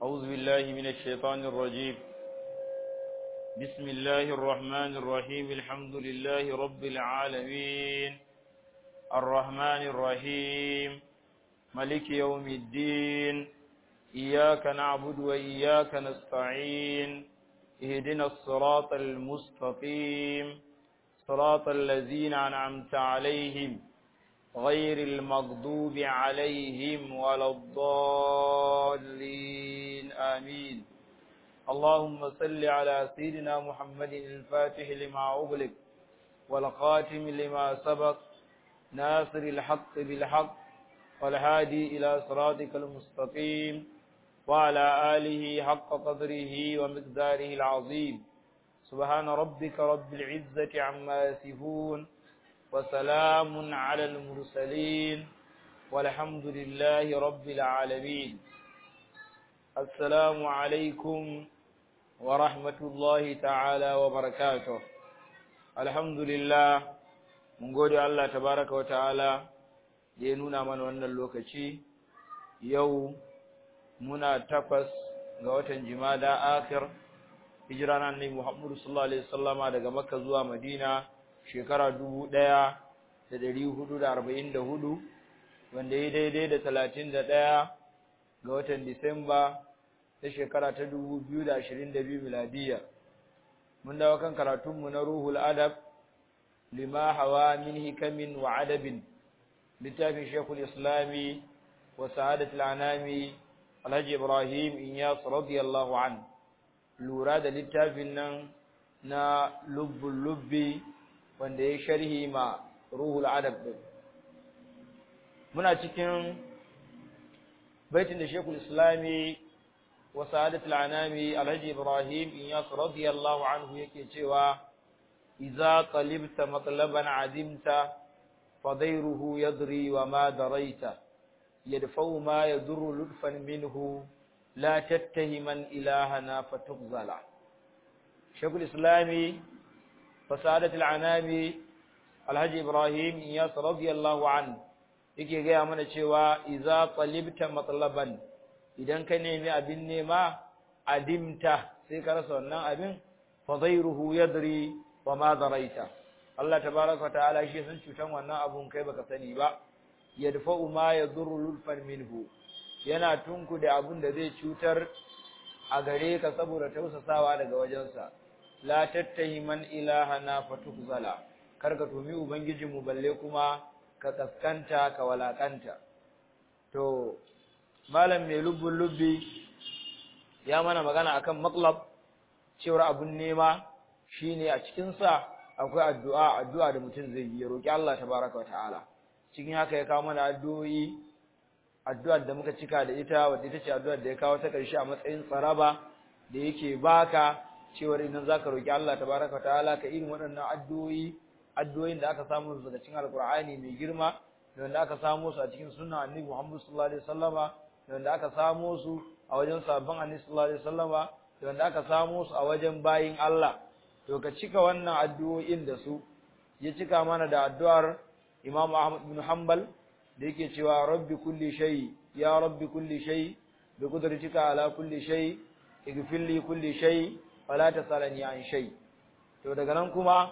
أعوذ بالله من الشيطان الرجيم. بسم الله الرحمن الرحيم. الحمد لله رب العالمين الرحمن الرحيم ملك يوم الدين. إياك نعبد وإياك نستعين. اهدنا الصراط المستقيم صراط الذين أنعمت عليهم غير المغضوب عليهم ولا الضالين آمين. اللهم صل على سيدنا محمد الفاتح لما أغلق والخاتم لما سبق ناصر الحق بالحق والهادي إلى صراطك المستقيم وعلى آله حق قدره ومقداره العظيم. سبحان ربك رب العزة عما يصفون وسلام على المرسلين والحمد لله رب العالمين. السلام عليكم ورحمة الله تعالى وبركاته. الحمد لله mun gode Allah tabaraka wa ta'ala da ya nuna mana wannan lokaci. Yau muna 8 ga watan Jumada akhir, hijira na Annabi Muhammad sallallahu alaihi wasallama daga Makka zuwa Madina shekara 1444, wanda ya daidai da 31 ga watan Disamba ta shekara ta 2022 miladiya. Mun dawo kan karatunmu na Ruhul Adab lima hawa min hikamin wa adabin, littafin Sheikhul Islami wa Sa'adatul Anami Alhaji Ibrahim Inyas radiyallahu an. Lura da littafin nan na lubbul lubbi wanda ya sharhi ma Ruhul Adab din. Muna cikin baitin da Sheikhul Islami wa Sa'adatul Anami Alhaji Ibrahim Inyas radiyallahu anhu yake cewa idza talibta matlaban adimta fadairuhu yadri wa ma daraita yadfa'u ma yadurru lutfan minhu la tattahiman ilahana fatughzala. Sheikhul Islami wa Sa'adatul Anami Alhaji Ibrahim Inyas radiyallahu anhu yake gaya mana cewa idza talibta matlaban, idan ka nemi abin nema adimta sai ka rasa wannan abin, fadairuhu yadri wa ma daraita. Allah tabaraka wa ta'ala shi san cutan wannan abun kai baka sani ba. Yadfa'u ma yadurru lulfan minhu, yana tunku da abun da zai cutar a gare ka saboda tausasawa daga wajensa. La tattahiman ilahana fatukhzala, karka tumi ubangijinmu balle kuma ka kaskanta ka walakanta. To malam mai lubbul lubbi ya mana magana akan matlab, cewar abun nema shine a cikin sa akwai addu'a da mutum zai yi, ya roki Allah tabaraka wataala. Cikin haka ya kawo mana addu'ar da muka cika da ita, wadda ita ce addu'ar da ya kawo ta karshe a matsayin tsaraba da yake baka, cewar idan zaka roki Allah tabaraka wataala ka irin waɗannan addu'o'in da aka samu su daga cikin Alkur'ani mai girma, da wanda aka samu su a cikin sunnan Annabi Muhammad sallallahu alaihi wasallama, da wanda aka samu su a wajen sahabban Annabi sallallahu alaihi wasallama, da wanda aka samu su a wajen bayin Allah. To ka cika wannan addu'o'in da su. Ya cika mana da addu'ar Imam Ahmad bin Hanbal da yake cewa rabbi kulli shay, ya rabbi kulli shay bi qudratika ala kulli shay, ighfir li kulli shay wala tasalani an shay. To daga nan kuma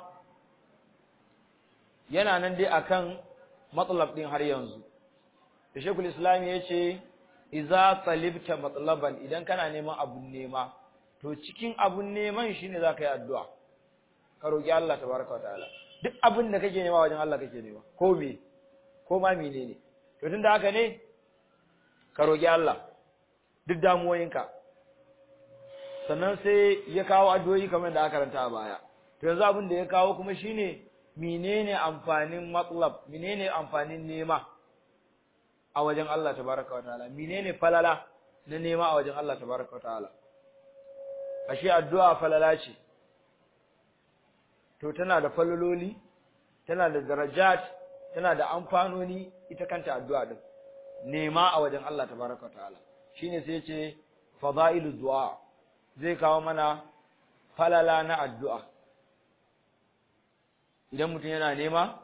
yana nan dai akan matlab din har yanzu. Da Sheikhul Islam ya ce idza talibta matlaban, idan kana neman abun nema, to cikin abun neman shine zaka yi addu'a, ka roki Allah tabaraka wataala. Duk abin da kake nema wajen Allah kake nema, ko ma menene. To tunda haka ne ka roki Allah duk damuwoyinka. Sannan sai ya kawo addu'o'i kamar da aka karanta a baya. To yanzu abin da ya kawo kuma shine menene amfanin matlab, menene amfanin nema a wajen Allah tabaraka wataala, menene falala na nema a wajen Allah tabaraka wataala. Ashe addu'a falala ce, to tana da falaloli, tana da darajat, tana da amfanoni ita kanta addu'a din, nema a wajen Allah tabaraka wataala. Shine sai ce fadailu du'a, zai kawo mana falala na addu'a. Idan mutum yana nema,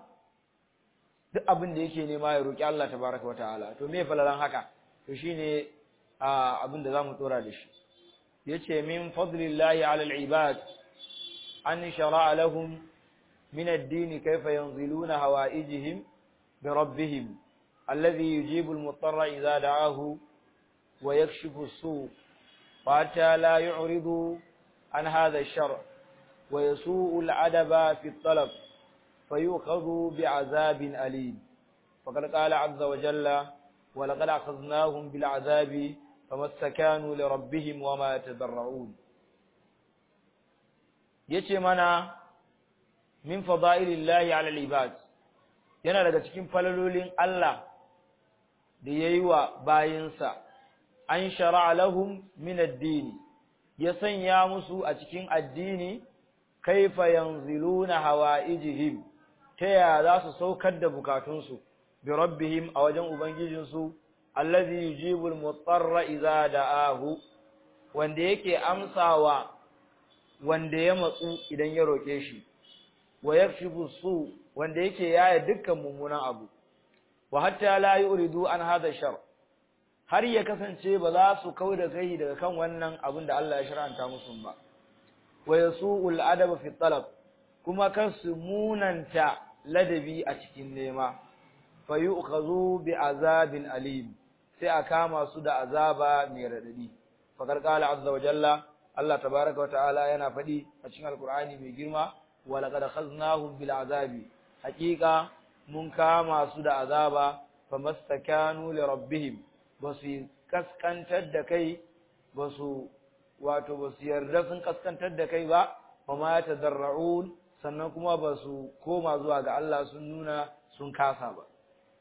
duk abin da yake nema ya roki Allah tabaraka wataala. To me falalan haka? To shine abin da zamu tsora da shi yace min fadlillahi ala al-ibad an shara'a lahum min ad-din kayfa yanziluna hawaijihim bi rabbihim alladhi yujibu al-muttarra idha da'ahu wa yakshifu as-su' hatta la yu'ridu an hadha ash-shar' wa yasu'u al-adaba fi at-talab fayukhadhu bi'adhabin alim faqad qala 'azza wa jalla wa laqad akhadhnahum bil 'adhabi فما استكانوا لربهم وما يتضرعون yace mana min fadailillahi ala al-ibad yana daga cikin falalolin Allah da yayi wa bayinsa an shar'a lahum min ad-din ya sanya musu a cikin addini kaifa yanziluna hawaijihim taya za su saukar da bukatunsu bi rabbihim a wajen ubangijinsu allazi yujibu al-muttarra idza da'ahu wanda yake amsawa wanda ya matsu idan ya roke shi wa yakshifu su wanda yake yaya dukkan mummunan abu wa hatta la yuridu an hada shar har ya kasance ba za su kauda kai daga kan wannan abin da Allah ya shar'anta musu ba wa yasu'ul adaba fi talab kuma kan su munanta ladabi a cikin nema fa yu'khadhu bi azabin alim sai a kama su da azaba mai radadi fakar qala azza wa jalla Allah tabaaraka wa ta'ala yana fadi a cikin alqur'ani mai girma wa laqad khaznahum bil azabi haqiqa mun kama su da azaba famastakanu li rabbihim basu kaskantar da kai basu yarda sun kaskantar da kai ba kuma ya tadarra'un sannan kuma basu koma zuwa ga Allah sun nuna sun kasa ba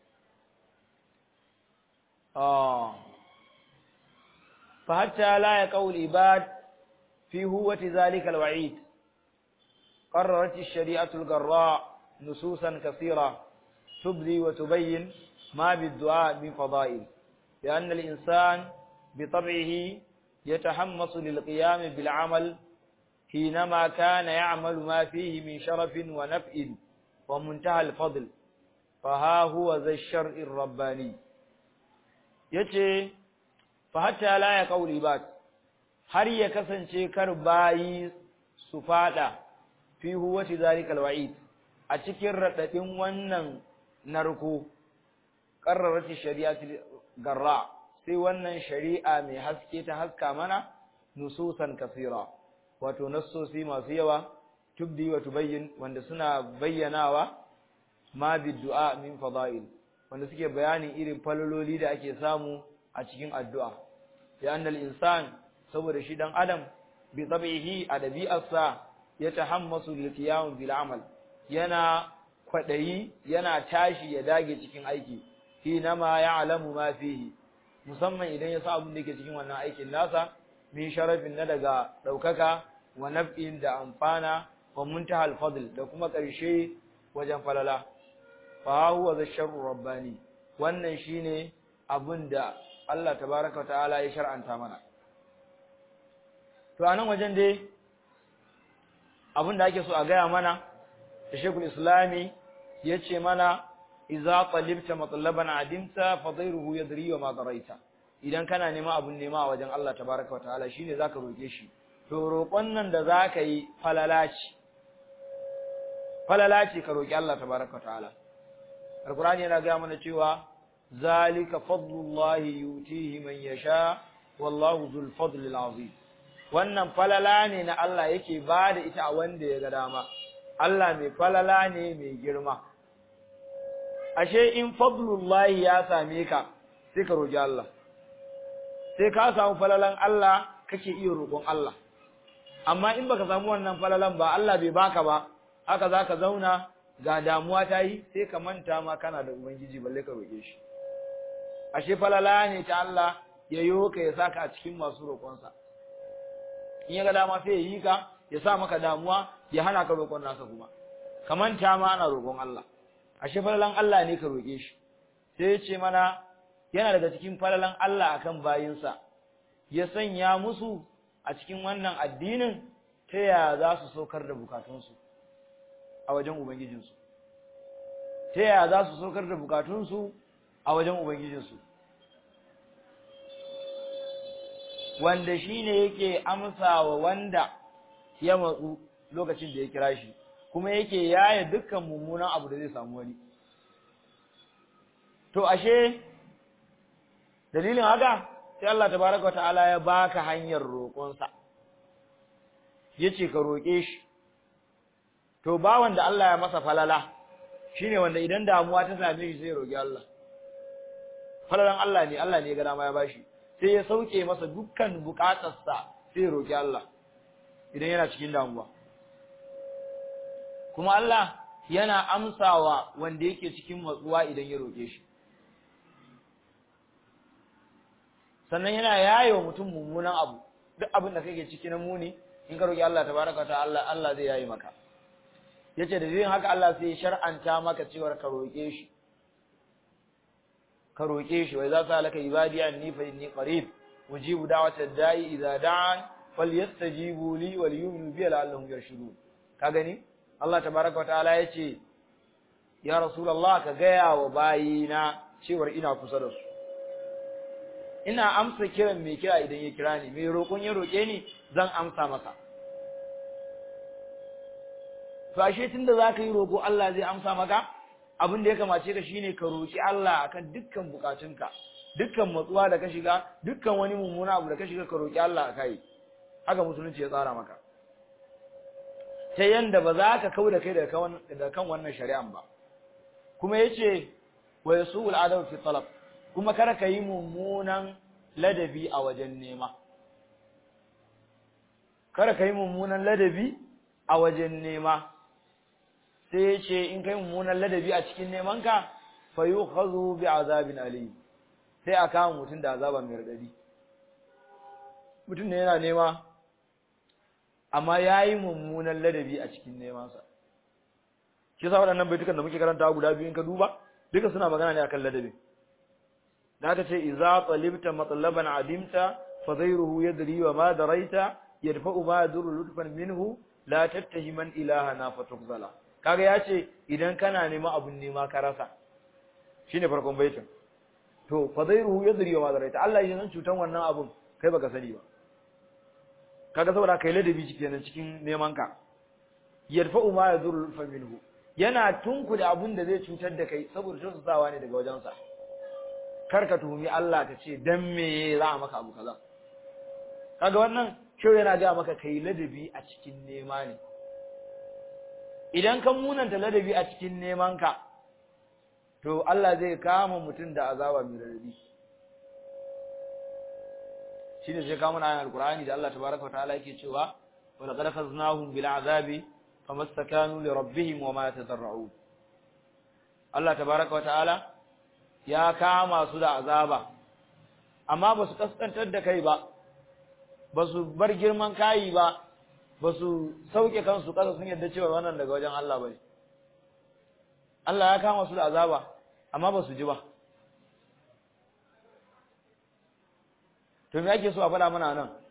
فحتى لا يقول العباد في هوة ذلك الوعيد قررت الشريعة الجراء نصوصا كثيرة تبدي وتبين ما بالدعاء من فضائل لأن الإنسان بطبعه يتحمس للقيام بالعمل حينما كان يعمل ما فيه من شرف ونفع ومنتهى الفضل فها هو ذا الشرع الرباني yace fa hatta la ya qauli ibad har ya kasance kar bayi su fada fi huwati zalikal wa'id a cikin radadin wannan narko qarrarati shari'ati garra sai wannan shari'a mai haske ta haska mana nususan kasira wato nassosi masu yawa tubdi wa tubayyin wanda suna bayyanawa ma biddu'a min fada'il wanda suke bayanin irin falololi da ake samu a cikin addu'a ya annal insan saboda shi dan adam bi tabihi adabi'arsa ya tahammasu lil qiyam bil amal yana kwadayi yana tashi ya dage cikin aiki hinama ya'lamu ma fihi musamman idan ya sa abin da yake cikin wannan aikin nasa min sharafin na daga daukaka wa naf'in da amfana wa muntahal fadl da kuma karshe wajen falala fa huwa zasharru rabbani wannan shine abinda Allah tabaaraka ta'ala ya shar'anta mana to anan wajen dai abinda ake so a gaya mana da Sheikhul Islami yace mana idza talibta matlaban adimta fadhiruhu yadri wa ma daraita idan kana nema abun nema a wajen Allah tabaaraka ta'ala shine zaka roke shi to roƙon nan da zaka yi falalaci ka roki Allah tabaaraka ta'ala Al-Qur'ani yana ga mana cewa zalika fadlullahi yutihi man yasha wallahu dhul fadlil azim wannan falala ne na Allah yake bada ita a wanda ya ga dama Allah mai falala ne mai girma ashe in fadlullahi ya same ka sai ka roki Allah sai ka samu falalan Allah kake iya roƙon Allah amma in baka samu wannan falalan ba Allah bai baka ba haka zaka zauna ga damuwa ta yi sai ka manta ma kana da ubangiji balle ka roke shi ashe falala ne ta Allah ya yi ka ya saka a cikin masu roƙonsa in ya ga dama sai ya yi ka ya sa maka damuwa ya hana ka roƙon nasa kuma ka manta ma ana roƙon Allah ashe falalan Allah ne ka roke shi sai ya ce mana yana daga cikin falalan Allah akan bayinsa ya sanya musu a cikin wannan addinin ta ya za su saukar da bukatunsu a wajen ubangijinsu ta ya za su saukar da bukatunsu a wajen ubangijinsu wanda shine yake amsawa wanda ya matsu lokacin da ya kira shi kuma yake yaya dukkan mummunan abu da zai samu wani to ashe dalilin haka sai Allah tabaraka wa ta'ala ya baka hanyar roƙonsa yace ka roƙe shi to ba wanda Allah ya masa falala shine wanda idan damuwa ta same shi sai roƙi Allah falalan Allah ne ya ga dama ya bashi sai ya sauke masa dukkan bukatarsa sai ya roƙi Allah idan yana cikin damuwa kuma Allah yana amsawa wanda yake cikin matsuwa idan ya roƙe shi sannan yana yayewa mutum mummunan abu duk abin da kake ciki na muni in ka roƙi Allah tabaraka ta'ala Allah zai yayi maka yace da yin haka Allah sai ya shar'anta maka cewa ka roƙe shi wa idza salaka ibadi anni fa inni qarib ujibu da'wata da'i idza da'an falyastajibu li wal yu'minu bi la'allahum yarshudun ka gani Allah tabaraka ta'ala yace ya rasulullah ka gaya wa bayina cewa ina kusa da su ina amsa kiran mai kira idan ya kira ni mai roƙon ya roƙe ni zan amsa masa to ashe tunda zaka yi roƙo Allah zai amsa maka abin da ya kamace ka shine ka roƙi Allah akan dukkan bukatunka dukkan matsuwa da ka shiga dukkan wani mummuna abu da ka shiga ka roƙi Allah akai haka musulunci ya tsara maka ta yanda ba za ka kauda kai daga kan wannan shari'an ba kuma yace wa yasul adab fi talab kuma kar ka yi mummunan ladabi a wajen nema kar ka yi mummunan ladabi a wajen nema sai ya ce in kai mummunan ladabi a cikin nemanka fa yukhadhu bi azabin alim sai a kama mutum da azaba mai radadi mutum ne yana nema amma yayi mummunan ladabi a cikin nemansa shi yasa waɗannan baitukan da muke karanta guda biyu in ka duba duka suna magana ne akan ladabi da aka ce iza talibta matlaban adimta fa ghayruhu yadri wa ma daraita yadfa'u ma yadurru lutfan minhu la tattahiman ilahana fatukzala kaga yace idan kana nema abun nema ka rasa shine farkon baitin to fa ghayruhu yadri wa ma daraita Allah ya san cutan wannan abun kai baka sani ba kaga saboda kai ladabi kenan cikin neman ka yadfa'u ma yadurru lutfan minhu yana tunkuda abun da zai cutar da kai saboda tausasawa ne daga wajensa karka tuhumi Allah ka ce dan me za a maka abu kaza kaga wannan kyau yana ga maka kai ladabi a cikin nema ne idan kan munanta ladabi a cikin neman ka to Allah zai kama mutum da azaba mai radadi shine sai kama na alqur'ani da Allah tabaaraka wa ta'ala yake cewa wa laqad khaznahum bil azabi famastakanu li rabbihim wa ma yatadarra'un Allah tabaaraka wa ta'ala ya kama su da azaba amma ba su kaskantar da kai ba ba su bar girman kayi ba ba su sauke kansu kasa sun yadda cewa wannan daga wajen Allah bane Allah ya kama su da azaba amma ba su ji ba to me ake so a faɗa mana nan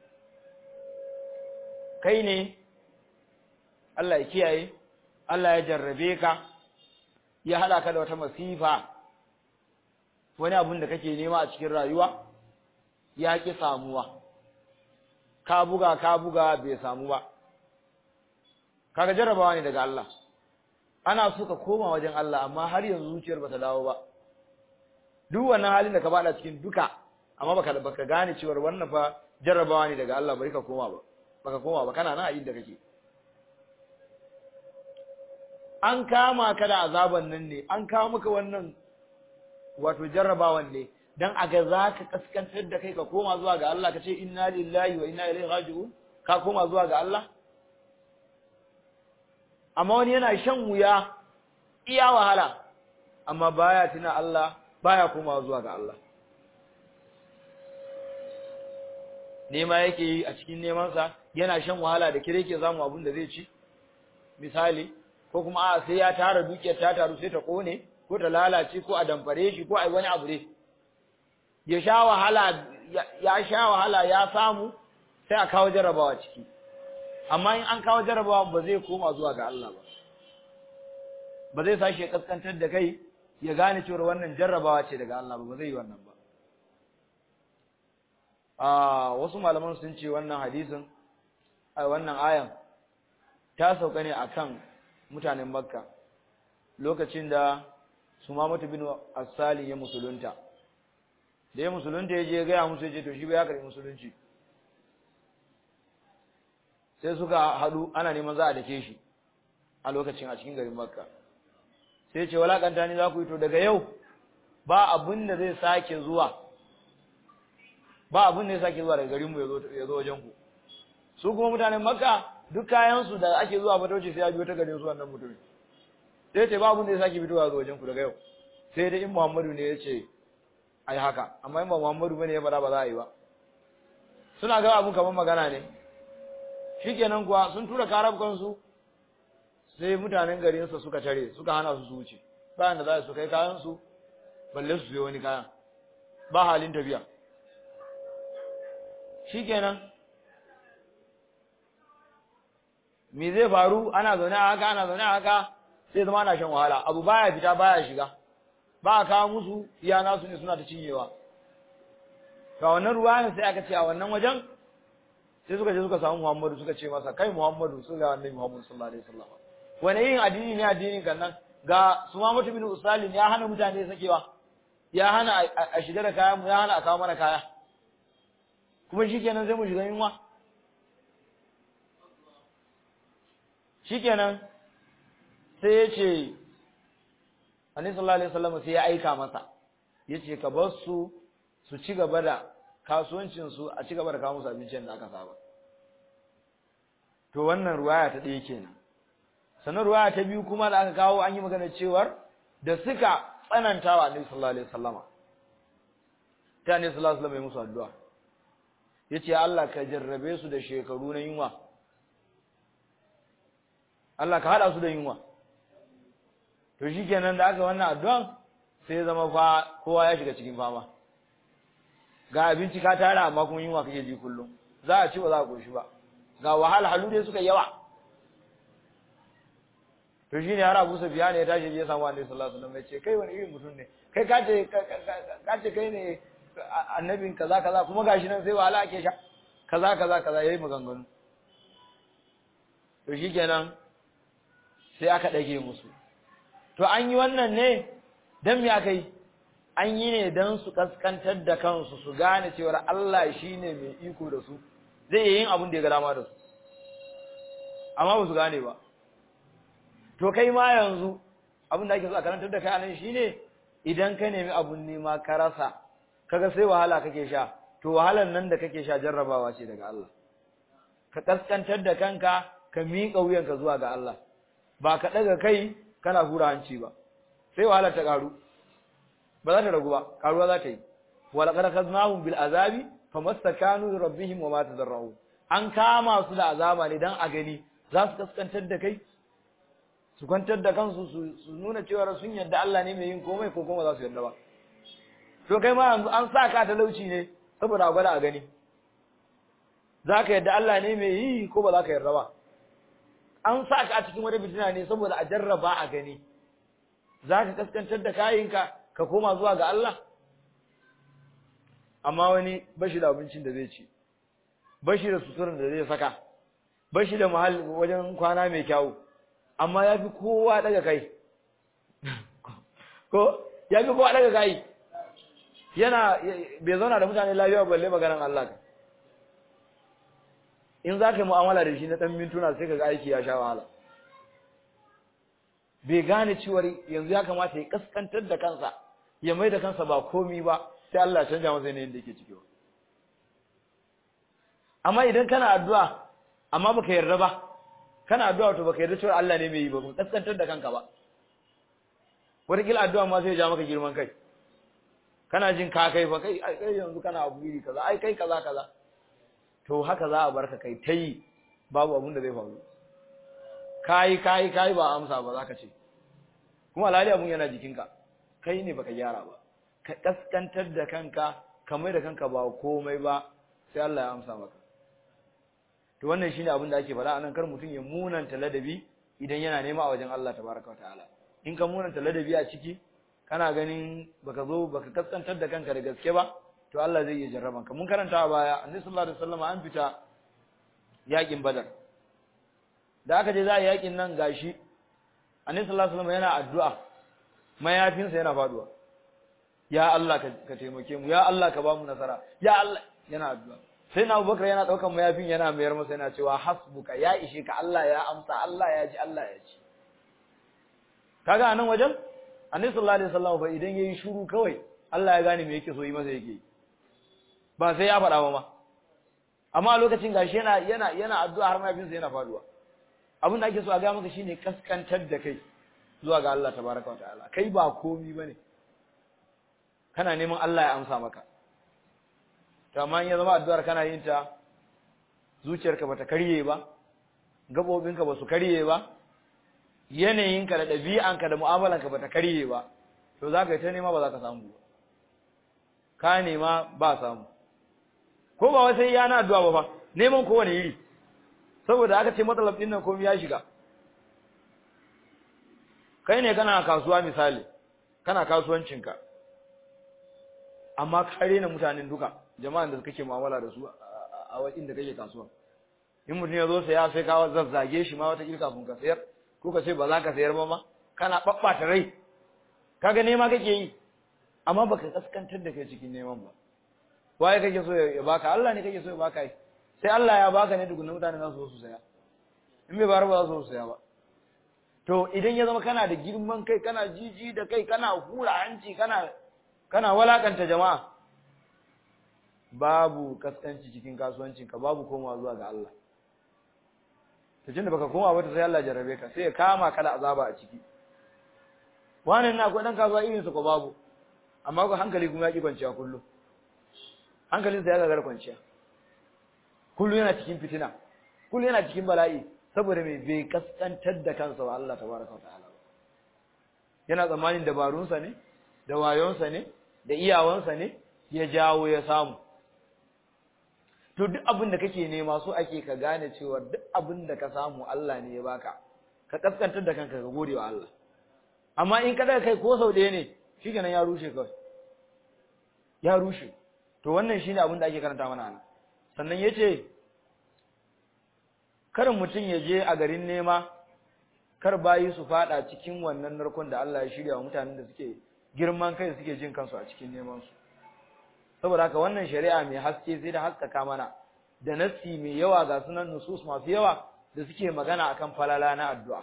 kai ne Allah ya kiyaye Allah ya jarrabe ka ya hada ka da wata masifa wani abun da kake nema a cikin rayuwa ya ki samuwa ka buga bai samu ba kaga jarrabawa ne daga Allah ana so ka koma wajen Allah amma har yanzu zuciyar bata dawo ba duk wannan halin da ka bada cikin duka amma baka gane cewa wannan fa jarrabawa ne daga Allah bari ka koma ba baka koma ba kana nan a inda kake an kama ka da azaban nan ne an kawo maka wannan wato jarrabawan ne dan aga zaka kaskantar da kai ka koma zuwa ga Allah ka ce inna lillahi wa inna ilaihi raji'un ka koma zuwa ga Allah amma wani yana shan wuya iya wahala amma baya tuna Allah baya koma zuwa ga Allah nema yake yi a cikin neman sa yana shan wahala da kire yake zamu abin da zai ci misali ko kuma a sai ya tara dukiyar ta taru sai ta kone ko ta lalace ko a damfare shi ko ai wani abu ne ya sha wahala ya samu sai a kawo jarabawa ciki amma in an kawo jarabawa ba zai koma zuwa ga Allah ba zai sashi ya kaskantar da kai ya gane cewa wannan jarrabawa ce daga Allah ba zai yi wannan ba wasu malaman sun ce wannan hadisin wannan ayan ta sauka ne akan mutanen Makka lokacin da Sumamatu bin As-Sali ya musulunta da ya musulunta ya je ga musu ya ce to shi ba ya karbi musulunci sai suka hadu ana neman za a dake shi a lokacin a cikin garin Makka sai ce walakanta ni za ku yi to daga yau ba abin da zai sake zuwa daga garin mu ya zo wajen ku su kuma mutanen Makka duk kayan su da ake zuwa fatauci sai ya biyo ta garin su wannan mutum sai ce ba abin da zai sake fitowa wajen ku daga yau sai dai in Muhammadu ne ya ce ai haka amma in ba Muhammadu bane ya fara ba za a yi ba suna ga abun kamar magana ne shikenan kuwa sun tura karabkan su sai mutanen garin sa suka tare suka hana su wuce bayan da za su kai kayan su balle su je wani kayan ba halin tafiya shikenan me zai faru ana zaune a haka sai zama ana shan wahala abu baya fita baya shiga ba a kawo musu iya nasu ne suna ta cinyewa ga wannan ruwayan sai aka ce a wannan wajen sai suka je suka samu Muhammadu suka ce masa kai Muhammadu su ga annabi Muhammadu sallallahu alaihi wasallam wani yin addini ne addinin kan nan ga Sumamatu bin Usalin ya hana mutane sakewa ya hana a shiga da kaya mu ya hana a kawo mana kaya kuma shikenan sai mu shiga yunwa shikenan sai ya ce annabi sallallahu alaihi wasallam sai ya aika masa yace ka bar su ci gaba da kasuwancin su a ci gaba da kawo musu abincin da aka saba to wannan ruwaya ta ɗaya kenan sannan ruwaya ta biyu kuma da aka kawo an yi magana cewar da suka tsanantawa annabi sallallahu alaihi wasallama ta annabi sallallahu alaihi wasallam ya musu addu'a yace Allah ka jarrabe su da shekaru na yunwa Allah ka hada su da yunwa to shikenan da aka wannan addu'an sai zama fa kowa ya shiga cikin fama ga abinci ka tara amma kuma yunwa kake ji kullum za a ci ba za a koshi ba ga wahalhalu dai suka yawa to shine har Abu Sufyan ya tashi ya samu Annabi sallallahu alaihi wasallam ya ce kai wani irin mutum ne kai ka ce kai ne annabin kaza kaza kuma gashi nan sai wahala ake sha kaza yayi maganganu to shikenan sai aka dage musu to an yi wannan ne dan me aka yi an yi ne dan su kaskantar da kansu su gane cewa Allah shine mai iko da su zai yi yin abin da ya ga dama da su amma ba su gane ba to kai ma yanzu abin da ake so a karantar da kai anan shine idan ka nemi abun nema ka rasa kaga sai wahala kake sha to wahalan nan da kake sha jarrabawa ce daga Allah ka kaskantar da kanka ka miƙa wuyanka zuwa ga Allah ba ka daga kai kana hura hanci ba sai wahalar ta karu ba za ta ragu ba karuwa za ta yi wala qad khaznahum bil azabi famastakanu li rabbihim wa ma tadarra'u an kama su da azaba ne dan a gani za su kaskantar da kai su kwantar da kansu su nuna cewa sun yarda Allah ne mai yin komai ko kuma za su yarda ba to kai ma yanzu an sa ka talauci ne saboda a gwada a gani za ka yarda Allah ne mai yi ko ba za ka yarda ba an sa ka a cikin wata fitina ne saboda a jarraba a gani za ka kaskantar da kayinka ka koma zuwa ga Allah amma wani bashi da abincin da zai ci bashi da suturar da zai saka bashi da mahalli wajen kwana mai kyau amma yafi kowa daga kai ko yafi kowa daga kai yana bai zauna da mutane lafiya balle maganar Allah ka in za ka yi mu'amala da shi na ɗan mintuna sai ka ga aiki ya sha wahala bai gane cewar yanzu ya kamata ya kaskantar da kansa ya mai da kansa ba komi ba sai Allah ya canja masa yanayin da yake ciki ba amma idan kana addu'a amma baka yarda ba kana addu'a to baka yarda cewa Allah ne mai yi ba kaskantar da kanka ba wataƙila addu'a ma sai ya ja maka girman kai kana jin ka kai fa kai yanzu kana abu iri kaza ai kai kaza to haka za a barka kai ta yi babu abin da zai faru kai ba amsa ba za ka ce kuma alhali abun yana jikinka kai ne baka gyara ba ka kaskantar da kanka ka mai da kanka ba komai ba sai Allah ya amsa maka to wannan shine abin da ake faɗa anan kar mutum ya munanta ladabi idan yana nema a wajen Allah tabaraka wataala in ka munanta ladabi a ciki kana ganin baka kaskantar da kanka da gaske ba to Allah zai iya jarraban ka. Mun karanta a baya Annabi sallallahu alaihi wasallam an fita yakin Badar. Da aka je za a yakin nan gashi Annabi sallallahu alaihi wasallam yana addu'a mayafinsa yana faduwa. Ya Allah ka taimake mu, ya Allah ka ba mu nasara, ya Allah yana addu'a. Sai na Abubakar yana daukan mayafin yana mayar masa yana cewa hasbuka, ya ishe ka, Allah ya amsa, Allah ya ji, Allah ya ji. Kaga anan wajen Annabi sallallahu alaihi wasallam fa idan yayi shiru kawai Allah ya gane me yake so yi masa yake. Ba sai ya faɗa ba ma. Amma a lokacin gashi yana addu'a har mayafinsa yana faduwa. Abin da ake so a ga maka shine kaskantar da kai zuwa ga Allah tabaraka wa ta'ala. Kai ba komi bane. Kana neman Allah ya amsa maka. To amma in ya zama addu'ar kana yin ta zuciyarka bata karye ba, gabobinka ba su karye ba, yanayinka da ɗabi'anka da mu'amalanka bata karye ba, to zaka yi ta nema ba za ka samu ba. Ka nema ba samu. Ko ba wai sai yana addu'a ba fa, neman kowane iri. Saboda aka ce matsalar din nan komai ya shiga. Kai ne kana kasuwa misali, kana kasuwancinka. Amma ka rena mutanen duka, jama'an da kake mu'amala da su a wajen da kake kasuwa. In mutum ya zo saya sai ka zazzage shi ma wata kila kafin ka sayar, ko ka ce ba za ka sayar ba ma, kana babbata rai. Kaga nema kake yi, amma baka kaskantar da kai cikin neman ba. Waye kake so ya baka? Allah ne kake so ya baka yi. Sai Allah ya baka ne tukunna mutane za su zo su saya. In bai bayar ba za su zo su saya ba. To idan ya zama kana da girman kai, kana jiji da kai, kana hura hanci, kana walakanta jama'a, babu kaskanci cikin kasuwancinka, babu komawa zuwa ga Allah. To tunda baka koma ba sai Allah jarrabe ka, sai ya kama ka da azaba a ciki. Wannan na akwai dan kasuwa irin su ko babu. Amma ko hankali kuma ya ki kwanciya kullum. Hankalinsa ya gagara kwanciya. Kullum yana cikin fitina, kullum yana cikin bala'i, saboda mai bai kaskantar da kansa wa Allah tabaraka wa ta'ala. Yana tsammanin dabarunsa ne, da wayonsa ne, da iyawansa ne ya jawo ya samu. To duk abin da kake nema so ake ka gane cewa duk abin da ka samu Allah ne ya baka. Ka kaskantar da kanka ka gode wa Allah. Amma in ka daga kai ko sau ɗaya ne, shikenan ya rushe kawai. Ya rushe. To wannan shine abin da ake karanta mana nan. Sannan yace karin mutum ya je a garin nema, kar bayi su fada cikin wannan narkon da Allah ya shirya wa mutanen da suke girman kai suke jin kansu a cikin neman su. Saboda haka wannan shari'a mai haske sai da haskaka mana da nassi mai yawa ga sunan nusus masu yawa da suke magana akan falala na addu'a.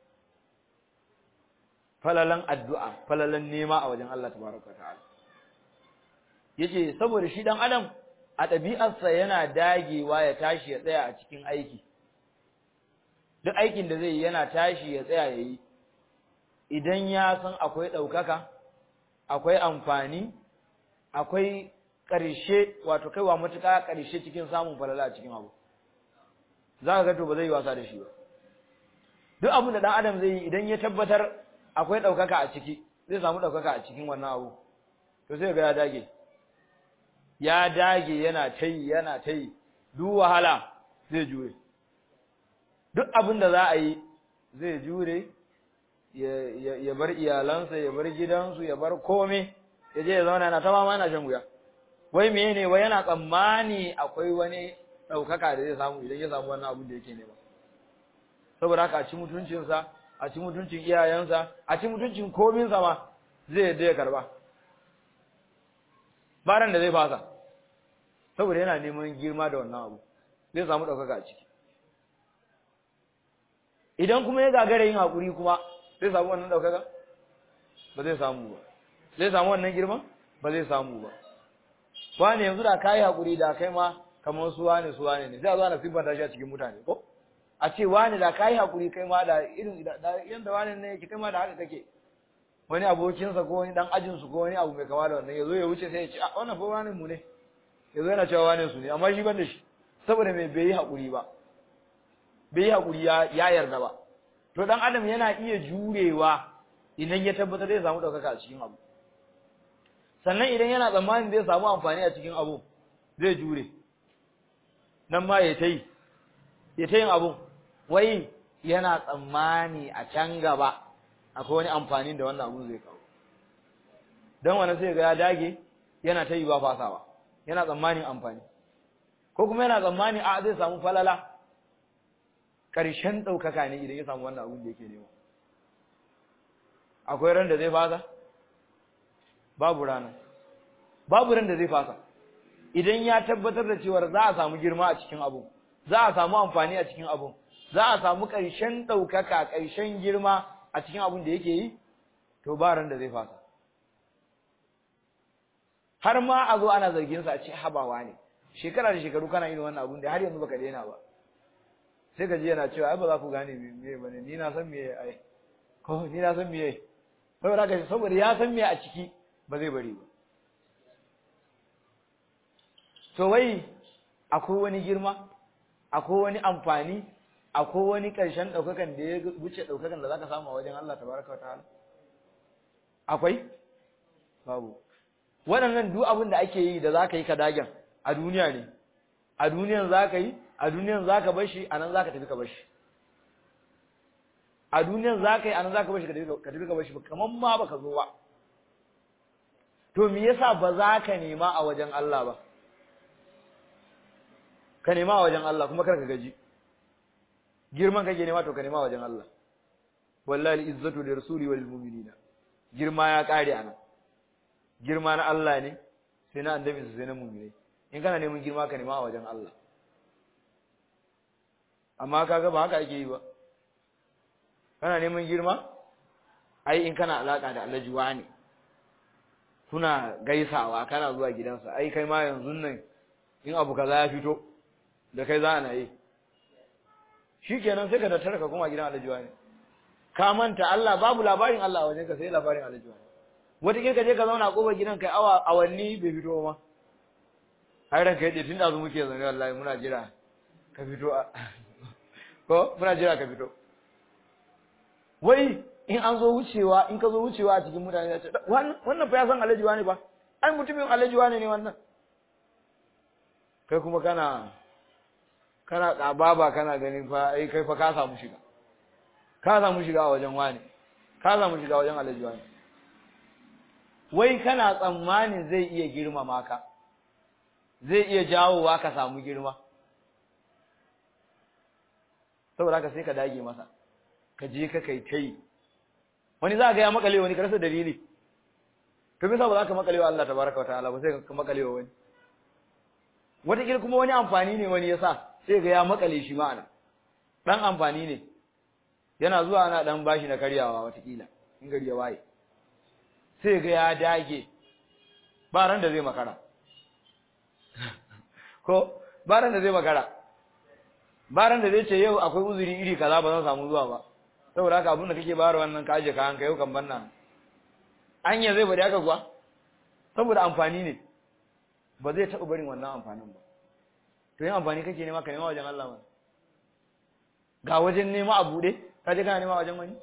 Falalan addu'a, falalan nema a wajen Allah tabaraka ta'ala. Yace saboda shi dan adam a ɗabi'arsa yana dagewa ya tashi ya tsaya a cikin aiki. Duk aikin da zai yi yana tashi ya tsaya ya yi. Idan ya san akwai ɗaukaka, akwai amfani, akwai ƙarshe, wato kaiwa matuƙa ƙarshe cikin samun falala a cikin abu. Za ka ga to ba zai yi wasa da shi ba. Duk abin da ɗan adam zai yi idan ya tabbatar akwai ɗaukaka a ciki, zai samu ɗaukaka a cikin wannan abu. To sai ga ya dage. Ya dage yana ta yi, duk wahala zai jure. Duk abin da za a yi zai jure, ya bar iyalansa, ya bar gidansu, ya bar komai, ya je ya zauna yana ta mama yana shan wuya. Wai mene wai yana tsammani akwai wani ɗaukaka da zai samu idan ya samu wannan abin da yake nema. Saboda haka a ci mutuncinsa, a ci mutuncin iyayensa, a ci mutuncin kominsa ma zai yadda ya karba. Baran da zai fasa, saboda yana neman girma da wannan abu, zai samu ɗaukaka a ciki. Idan kuma ya gagara yin haƙuri kuma, zai samu wannan ɗaukaka? Ba zai samu ba. Zai samu wannan girma? Ba zai samu ba. Wane yanzu da ka yi haƙuri da kai ma kamar su wane ne, sai a zo ana siffanta shi a cikin mutane, ko? A ce wane da ka yi haƙuri kai ma da irin yadda wane ne yake kai ma da haka kake. Wani abokinsa ko wani ɗan ajinsu ko wani abu mai kama da wannan ya zo ya wuce sai ya ce, a wannan fa wane mu ne. Ya zo yana cewa wane su ne, amma shi ban da shi. Saboda mai bai yi haƙuri ba. Bai yi haƙuri ya yarda ba. To ɗan adam yana iya jurewa idan ya tabbatar zai samu ɗaukaka a cikin abu. Sannan idan yana tsammanin zai samu amfani a cikin abu, zai jure. Nan ma ya ta yin abu. Wai yana tsammani a can gaba akwai wani amfani da wannan abu zai kawo. Don wani sai ga ya dage yana ta yi ba fasawa. yana tsammanin amfani ko kuma yana tsammanin a zai samu falala ƙarshen ɗaukaka ne idan ya samu wannan abin da yake nema akwai ran da zai fasa babu ran da zai fasa idan ya tabbatar da cewa za a samu girma a cikin abu za a samu amfani a cikin abu za a samu ƙarshen ɗaukaka ƙarshen girma a cikin abin da yake yi to ba ran da zai fasa har ma a zo ana zargin sa a ce habawa ne shekara da shekaru kana yin wannan abun da har yanzu baka daina ba sai ka ji yana cewa ai ba za ku gane me bane ni na san me ai ko ni na san me saboda ya san me a ciki ba zai bari ba to wai akwai wani girma akwai wani amfani akwai wani ƙarshen ɗaukakan da ya wuce ɗaukakan da zaka samu a wajen Allah tabaraka wa ta'ala akwai babu waɗannan duk abin da ake yi da zaka yi ka dagen a duniya ne a duniyan zaka yi a duniyan zaka bar shi anan zaka tafi ka bar shi a duniyan zaka yi anan zaka bar shi ka tafi ka bar shi kaman ma baka zo ba to me yasa ba za ka nema a wajen Allah ba ka nema a wajen Allah kuma kar ka gaji girman kake nema to ka nema a wajen Allah wallahi izzatu li rasuli wal mu'minina girma ya kare anan girma na Allah ne sai na annabi sai na mu'mini in kana neman girma ka nema a wajen Allah amma kaga ba haka ake yi ba kana neman girma ai in kana alaka da Allah juwa ne kuna gaisawa kana zuwa gidansa ai kai ma yanzu nan in abu kaza ya fito da kai za ana yi shikenan sai ka da tarka kuma gidan Allah juwa ne ka manta Allah babu labarin Allah a wajen ka sai labarin Allah juwa ne wata ke ka je ka zauna a kofar gidan kai awanni bai fito ma har ranka yadda tun da muke zaune wallahi muna jira ka fito ko muna jira ka fito wai in an zo wucewa in ka zo wucewa a cikin mutane ya ce wannan fa ya san alajiwa ne ba ai mutumin alajiwa ne wannan kai kuma kana ƙababa kana ganin fa ai kai fa ka samu shiga a wajen wani ka samu shiga wajen alajiwa ne wai kana tsammanin zai iya girmama ka zai iya jawowa ka samu girma saboda haka sai ka dage masa ka je ka kai wani za ga ya makale wani karasa dalili to bisa ba za ka makale wa Allah tabaraka wataala ba sai ka makale wa wani wata kuma wani amfani ne wani yasa sai ga ya makale shi ma'ana dan amfani ne yana zuwa ana dan bashi na karyawa wata kila in gari ya waye sai ga ya dage ba ran da zai makara ko ba ran da zai makara ba ran da zai ce yau akwai uzuri iri kaza ba zan samu zuwa ba saboda haka abin da kake bayar wannan ka aje kayan ka yau kan banna anya zai bari haka kuwa saboda amfani ne ba zai taɓa barin wannan amfanin ba to yin amfani kake nema ka nema wajen Allah ba ga wajen nema a buɗe ka je kana nema wajen wani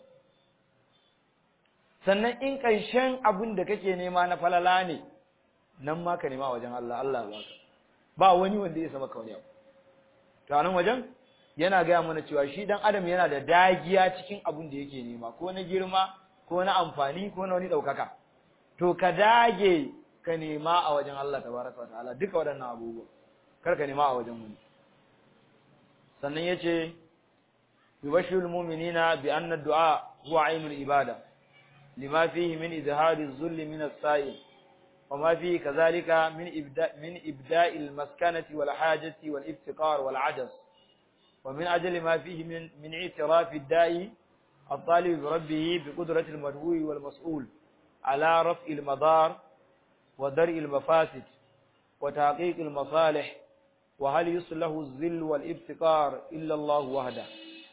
sannan in ƙarshen abin da kake nema na falala ne nan ma ka nema wajen Allah Allah ya ba wani wanda ya saba ka wani abu to nan wajen yana gaya mana cewa shi dan adam yana da dagiya cikin abin da yake nema ko na girma ko na amfani ko na wani ɗaukaka to ka dage ka nema a wajen Allah tabaraka wa ta'ala duka waɗannan abubuwa kar ka nema a wajen wani sannan yace yubashirul mu'minina bi anna ad-du'a huwa 'ainul ibada lima fihi min izhari az-zull min as-sa'il wa ma fihi kadhalika min ibda'il maskanati wal hajati wal iftiqar wal 'ajaz ومن أجل ما فيه من اعتراف الداعي الطالب بربه بقدرة المدعو والمسؤول على رفع المضار ودرء المفاسد وتحقيق المصالح وهل يصلح الذل والابتكار إلا الله وحده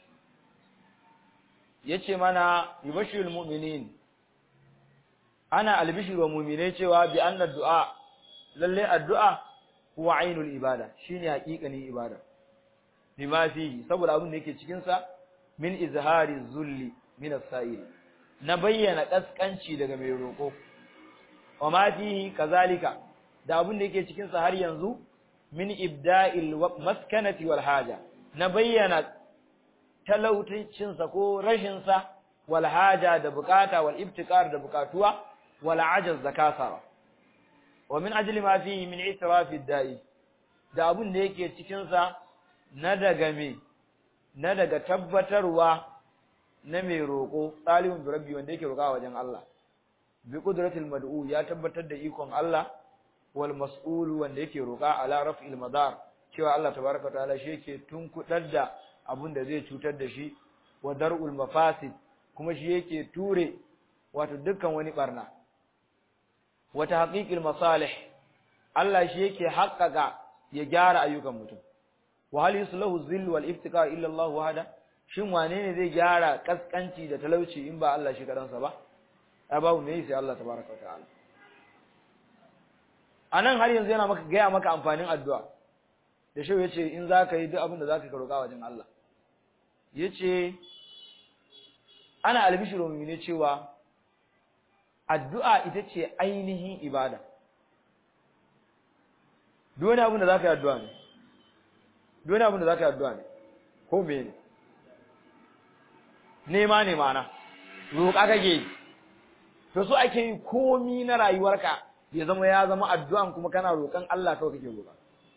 yace mana yubashirul mu'minin ana albishir wa mu'minai cewa bi anna du'a lalle addu'a huwa ainul ibada shine haƙiƙanin ibada bima fihi saboda abin da yake cikin sa min izhari zulli min as-sa'il na bayyana kaskanci daga mai roko wa ma fihi kazalika da abin da yake cikin sa har yanzu min ibda'il maskanati wal haja na bayyana talaucin sa ko rashin sa wal haja da bukata wal ibtikar da bukatuwa wal ajaz da kasawa wa min ajli ma fihi min itirafi da'i da abun da yake cikin sa na daga tabbatarwa na mai roko talibun bi rabbi wanda yake roƙa wajen Allah bi qudratil mad'u ya tabbatar da ikon Allah wal mas'ul wanda yake roƙa ala raf'il madar cewa Allah tabaaraka wa ta'ala shi yake tunkudar da abun da zai cutar da shi wa dar'ul mafasid kuma shi yake ture wato dukkan wani barna wa tahqiqil masalih Allah shi yake haƙƙaƙa ya gyara ayyukan mutum wa hal yuslahu zill wal iftikar illa Allah wahda shin wane ne zai gyara kaskanci da talauci in ba Allah shi kadansa ba babu me sai Allah tabaaraka ta'ala anan har yanzu yana maka gaya maka amfanin addu'a da shi yace in zaka yi duk abin da zaka roƙa wajen Allah yace ana albishiru ne cewa addu'a ita ce ainihin ibada duk wani abin da zaka yi addu'a ne duk wani abin da zaka yi addu'a ne ko me nema ne mana roƙa kake yi to so ake yi komi na rayuwarka ya zama addu'an kuma kana roƙan Allah kawai kake roƙa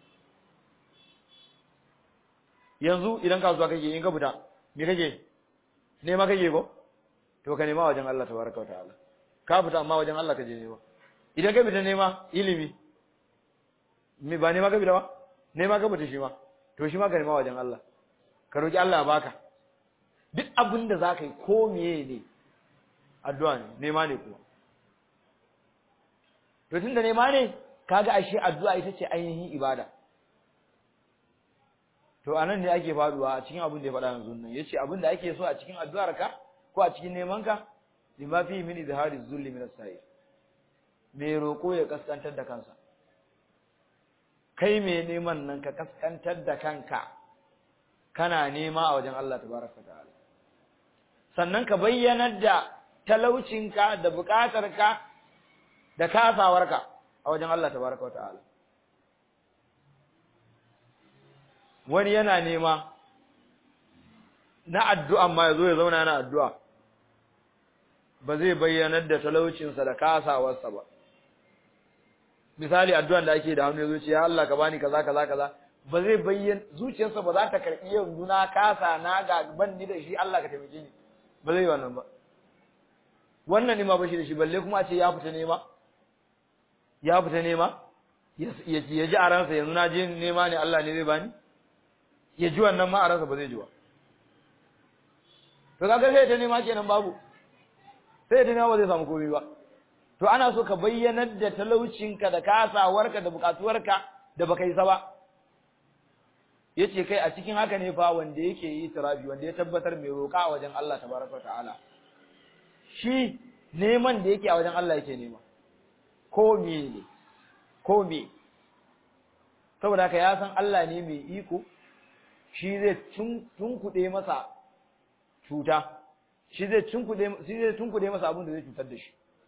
yanzu idan ka zuwa kake in ka fita me kake nema kake ko to ka nema wajen Allah tabaraka wa ta'ala ka fita amma wajen Allah ka je nema idan ka fita nema ilimi me ba nema ka fita ba nema ka fita shi ma to shi ma ka nema wajen Allah ka roki Allah ya baka duk abin da zaka yi ko meye ne addu'a ne nema ne kuma to tunda nema ne kaga ashe addu'a ita ce ainihin ibada to anan ne ake faduwa a cikin abin da ya faɗa yanzu nan yace abin da ake so a cikin addu'arka ko a cikin neman ka lima fi min izhari zulli min as-sa'ir me roko ya kaskantar da kansa kai me neman nan ka kaskantar da kanka kana nema a wajen Allah tabaraka ta'ala sannan ka bayyanar da talaucinka da bukatarka da kasawarka a wajen Allah tabaraka ta'ala wani yana nema na addu'a ma yazo ya zauna yana addu'a ba zai bayyanar da talaucinsa da kasawarsa ba misali addu'an da ake da hannu yazo ce ya Allah ka bani kaza kaza kaza ba zai bayyana zuciyarsa ba za ta karbi yanzu na kasa na ga ban ni da shi Allah ka taimake ni ba zai wannan ba wannan ne ma ba shi da shi balle kuma a ce ya fita nema ya ji a ransa yanzu na je nema ne Allah ne zai bani ya ji wannan ma a ransa ba zai ji ba to kaga sai ta nema kenan babu sai ta nema ba zai samu komai ba to ana so ka bayyanar da talaucinka da kasawarka da bukatuwarka da baka yi sa ba yace kai a cikin haka ne fa wanda yake yi tirabi wanda ya tabbatar mai roƙa a wajen Allah tabaraka ta'ala shi neman da yake a wajen Allah yake nema ko me saboda haka ya san Allah ne mai iko shi zai tunkuɗe masa cuta shi zai tunkuɗe masa abin da zai cutar da shi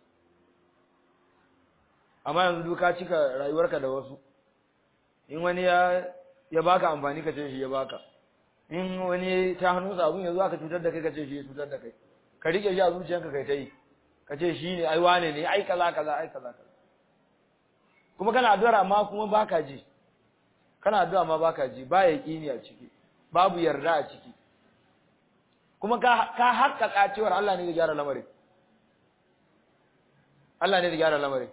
amma yanzu ka cika rayuwarka da wasu in wani ya baka amfani ka ce shi ya baka in wani ta hannunsa abun ya zo aka cutar da kai ka ce shi ya cutar da kai ka rike shi a zuciyarka kai ta yi ka ce shi ne ai wane ne ai kaza kaza ai kaza kaza kuma kana addu'ar amma kuma baka ji kana addu'a amma baka ji ba yaqini a ciki babu yarda a ciki kuma ka haƙƙaƙa cewa Allah ne zai gyara lamarin Allah ne zai gyara lamarin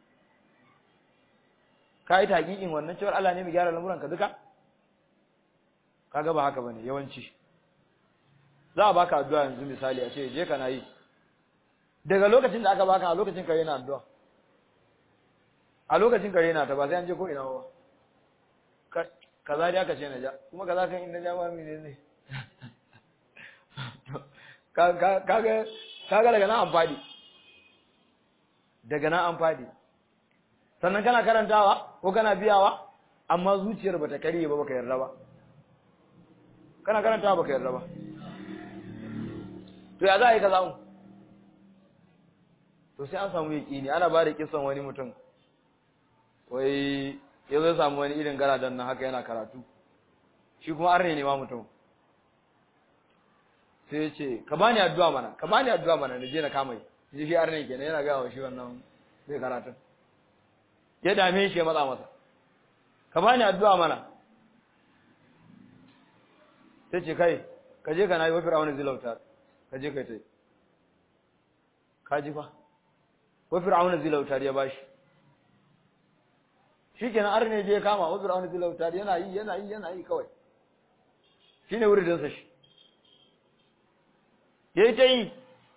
ka yi taƙiƙin wannan cewa Allah ne mai gyara lamuranka duka kaga ba haka bane yawanci za a baka addu'a yanzu misali a ce je kana yi daga lokacin da aka baka a lokacin ka yana addu'a a lokacin ka yana ta ba sai an je ko ina ba kaza dai aka ce na ja kuma kaza kan inda ja ba mene ne kaga daga nan an fadi sannan kana karantawa ko kana biyawa amma zuciyar bata kariye ba baka yarda ba kana karantawa baka yarda ba to ya za a yi kaza mu to sai an samu yaqini ana ba da kisan wani mutum wai yazo ya samu wani irin garadan nan haka yana karatu shi kuma arne ne ma mutum sai ya ce ka bani addu'a mana na je na kama shi arne kenan yana ga wa shi wannan zai karatu ya dame shi ya matsa masa ka bani addu'a mana sai ce kai ka je ka nayi wa fir'auna zilautar ka je kai tai ka ji fa wa fir'auna zilautar ya bashi shikenan arne je kama wa fir'auna zilautar yana yi kawai shine wuridin sa shi yayi ta yi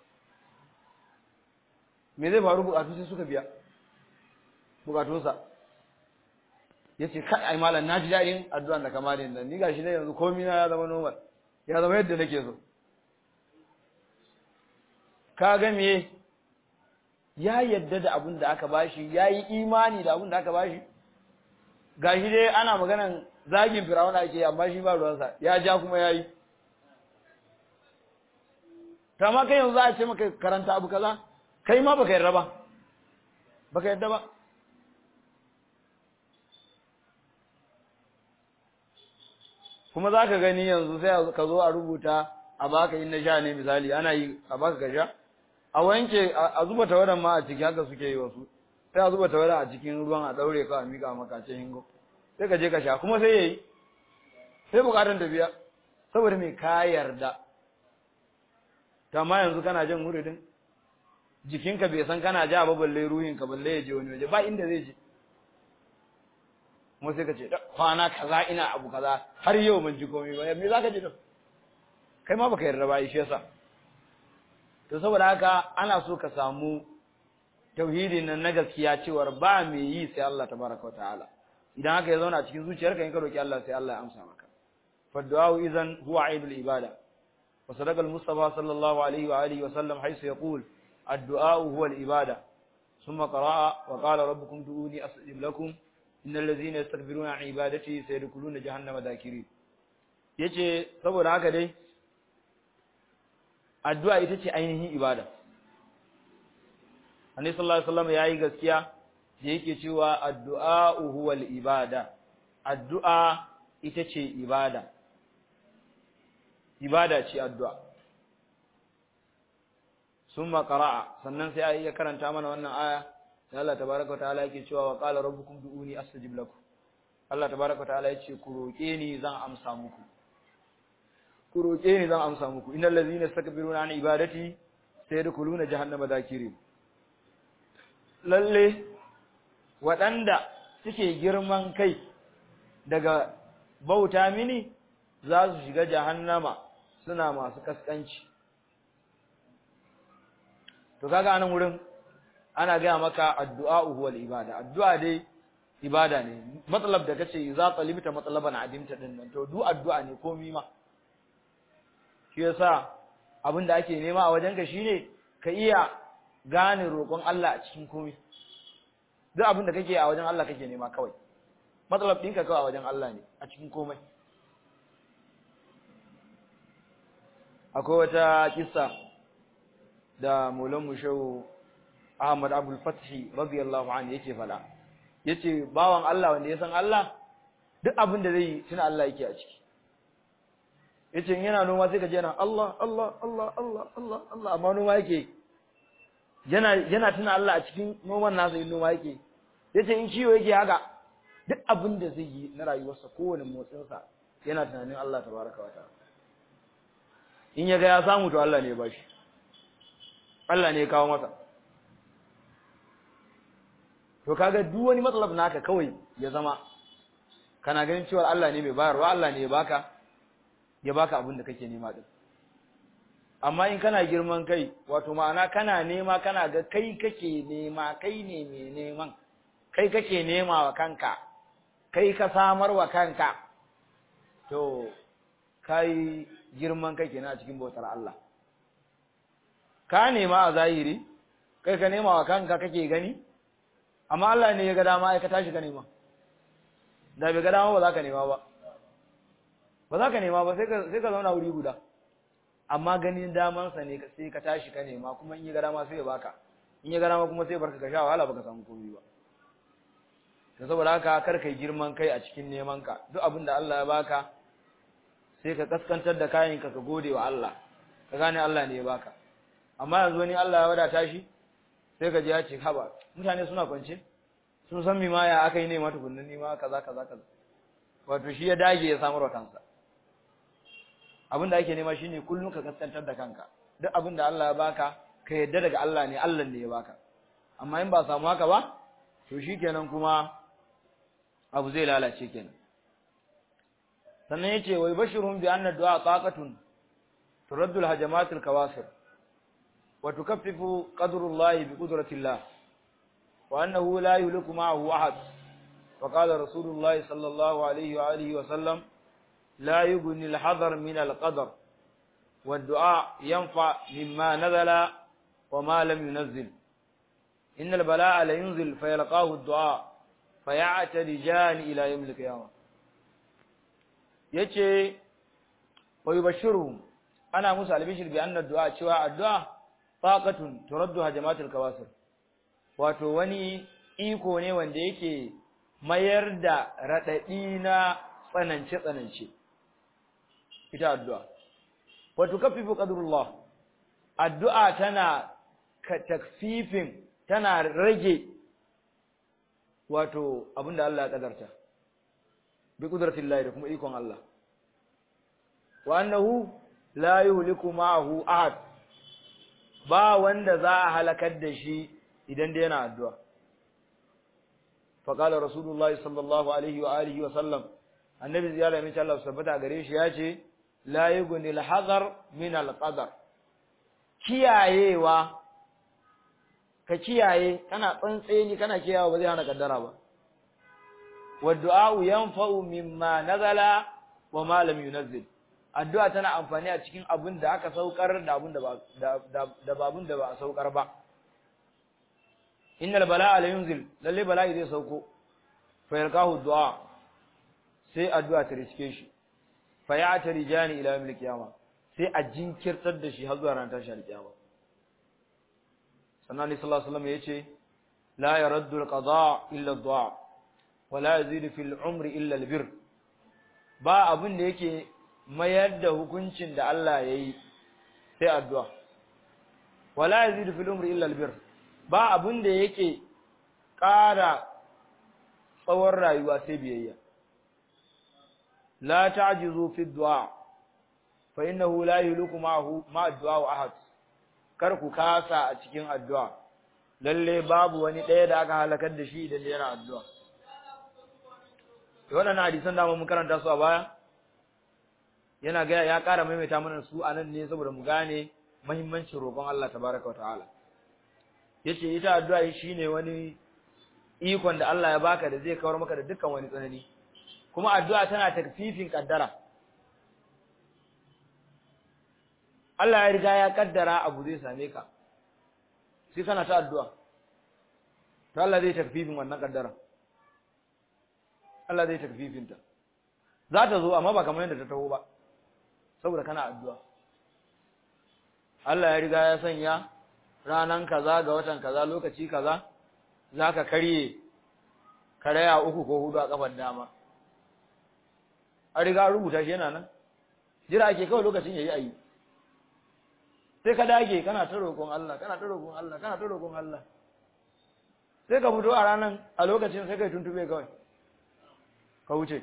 me zai faru bukatu sai suka biya bukatunsa yace kai ai malam naji dadin addu'an da kamar yanzu ni gashi ne yanzu komai na ya zama normal ya zama yadda nake so kaga me ya yadda da abin da aka bashi yayi imani da abin da aka bashi gashi dai ana maganan zagin firawuna ake amma shi ba ruwansa ya ja kuma yayi kama kai yanzu a ce maka karanta abu kaza kai ma baka yarda ba baka yarda ba kuma zaka gani yanzu sai ka zo a rubuta a baka in na sha ne misali ana yi a baka ka sha a wanke a zuba tawaran ma a ciki haka suke yi wasu sai a zuba tawaran a cikin ruwan a daure ka a mika maka ce hingo sai ka je ka sha kuma sai yayi sai bukatun tafiya saboda me ka yarda amma yanzu kana jin muridin jikinka bai san kana ja ba balle ruhinka balle ya je wani waje ba inda zai je kuma sai ka ce kwana kaza ina abu kaza har yau mun ji komai ba me zaka ji to kai ma baka yarda ba shi yasa to saboda haka ana so ka samu tauhidin nan na gaskiya cewar ba me yi sai Allah tabaraka wa ta'ala idan haka ya zauna a cikin zuciyarka in ka roki Allah sai Allah ya amsa maka fa du'a idan huwa aidul ibada wa sadaqa al-mustafa sallallahu alaihi wa alihi wa sallam haythu yaqul الدعاء هو العبادة ثم قرأ وقال ربكم ادعوني أستجب لكم إن الذين يستكبرون عن عبادتي سيدخلون جهنم داخرين yace saboda haka dai addu'a ita ce ainihin ibada Annabi sallallahu alaihi wasallam yayi gaskiya da yake cewa addu'a huwal ibada addu'a ita ce ibada ce addu'a summa qara'a sannan sai ayi ya karanta mana wannan aya da Allah tabaaraka wa ta'ala yake cewa wa qala rabbukum du'uni astajib lakum Allah tabaaraka wa ta'ala yace ku roke ni zan amsa muku innal ladzina yastakbiruna an ibadati sayadkhuluna jahannama dakirin lalle waɗanda suke girman kai daga bauta mini za su shiga jahannama suna masu kaskanci to kaga anan wurin ana ga maka addu'a huwal ibada addu'a dai ibada ne matsalab da kace idza talibta matlaban adimta din nan to du addu'a ne komai ma shi yasa abinda ake nema a wajenka shine ka iya gane roƙon Allah a cikin komai duk abinda kake a wajen Allah kake nema kawai matsalab ɗinka kawai a wajen Allah ne a cikin komai akwai wata kissa da Maulan Mushaw Ahmad Abdul Fathi radiyallahu anhu yake fada yace bawan Allah wanda ya san Allah duk abin da zai tuna Allah yake a ciki yace yana noma sai ka je yana Allah amma noma yake yana tuna Allah a cikin noman nasa yin noma yake yace in ciwo yake haka duk abin da zai yi na rayuwarsa kowane motsin sa yana tunanin Allah tabaraka wa ta'ala in ya ga ya samu to Allah ne ya bashi Allah ne ya kawo masa to kaga duk wani matsalab naka kawai ya zama kana ganin cewa Allah ne mai bayarwa Allah ne ya baka abin da kake nema din amma in kana girman kai wato ma'ana kana nema kana ga kai kake nema kai ne mai neman kai kake nema wa kanka kai ka samar wa kanka to kai girman kai kenan a cikin bautar Allah ka nema a zahiri kai ka nema wa kanka kake gani amma Allah ne ya ga dama ai ka tashi ka nema da bai ga dama ba za ka nema ba sai ka zauna wuri guda amma ganin daman sa ne sai ka tashi ka nema kuma in ya ga dama sai ya baka in ya ga dama kuma sai barka ka sha wahala baka samu komai ba to saboda haka kar kai girman kai a cikin neman ka duk abin da Allah ya baka sai ka kaskantar da kayan ka gode wa Allah ka gane Allah ne ya baka amma yanzu wani Allah ya wadata shi sai ka ji ya ce haba mutane suna kwance sun san mi ma ya aka yi ne ma tukunna ni ma kaza kaza kaza wato shi ya dage ya samar wa kansa abin da ake nema shine kullum ka kaskantar da kanka duk abin da Allah ya baka ka yadda daga Allah ne Allah ne ya baka amma in ba samu haka ba to shikenan kuma abu zai lalace kenan sannan yace wai bashirhum bi anna du'a taqatun turaddu al-hajamat al-kawasir wa tukaffifu qadrullahi bi qudratillah wa annahu la yuhliku ma'ahu ahad wa qala rasulullah sallallahu alayhi wa alihi wa sallam la yughni al-hadar min al-qadar والدعاء ينفع مما نزل وما لم ينزل إن البلاء لا ينزل فيلقاه الدعاء فيعترجان إلى يوم القيامة yace wa yubashshiruhum ana musu albishir bi anna du'a cewa addu'a faqatun turaddu hajamatul kawasir wato wani iko ne wanda yake mayar da radadi na tsanance ita addu'a wa tukaffifu qadrullah addu'a tana takfifin tana rage wato abinda Allah ya kadarta bi qudratillahi da kuma ikon Allah wa annahu la yuhliku ma'ahu ahad ba wanda za a halakar da shi idan da yana addu'a fa qala rasulullahi sallallahu alaihi wa alihi wa sallam annabi ziyara min Allah subhanahu gare shi yace la yughni al-hadar min al-qadar kiyayewa ka kiyaye kana tsantseni kana kiyayewa ba zai hana kaddara ba wa du'a yanfa'u mimma nazala wa ma lam yunzil addu'a tana amfani a cikin abin da aka saukar da abin da ba da babun da ba a saukar ba innal bala'a la yunzil lalle bala'i zai sauko fa yarkahu du'a sai addu'a ta riske shi fa ya'tarijani ila yawmil qiyamah sai a jinkirtar da shi har zuwa ranar tashin kiyama sannan sallallahu alaihi wasallam yace la yaraddu al-qada illa ad-du'a wa la yazidu fil umri illa al-birr ba abin da yake mayar da hukuncin da Allah yayi sai addu'a wa la yazidu fil umri illa al-birr ba abin da yake ƙara tsawon rayuwa sai biyayya la ta'jizu fi ad-du'a fa innahu la yuhliku ma'ahu ma'a ad-du'a ahad kar ku kasa a cikin addu'a lalle babu wani ɗaya da aka halakar da shi idan yana addu'a to wannan hadisan da mun karanta su a baya yana ga ya ƙara maimaita mana su anan ne saboda mu gane muhimmancin roƙon Allah tabaaraka wa ta'ala yace ita addu'a shine wani ikon da Allah ya baka da zai kawar maka da dukkan wani tsanani kuma addu'a tana takfifin kaddara Allah ya riga ya kaddara abu zai same ka sai kana ta addu'a to Allah zai takfifin wannan kaddara Allah zai takfifin ta za ta zo amma ba kamar yadda ta taho ba saboda kana addu'a Allah ya riga ya sanya ranan kaza ga watan kaza lokaci kaza zaka karye karaya 3 ko 4 a kafar dama a riga rubuta shi yana nan jira ake kawai lokacin yayi ayi sai ka dage kana ta roƙon Allah kana ta roƙon Allah kana ta roƙon Allah sai ka fito a ranan a lokacin sai kai tuntube kawai ka wuce